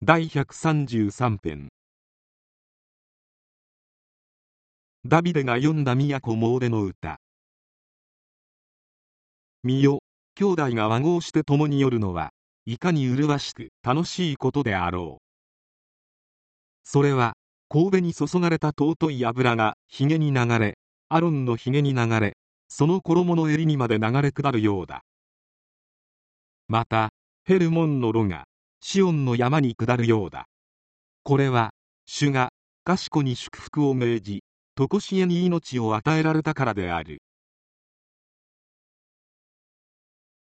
第133編。ダビデが読んだ都詣での歌。見よ、兄弟が和合して共によるのは、いかに麗しく楽しいことであろう。それは、頭に注がれた尊い油が髭に流れ、アロンの髭に流れ、その衣の襟にまで流れ下るようだ。また、ヘルモンの炉が、シオンの山に下るようだ。これは、主が、賢に祝福を命じ、常しえに命を与えられたからである。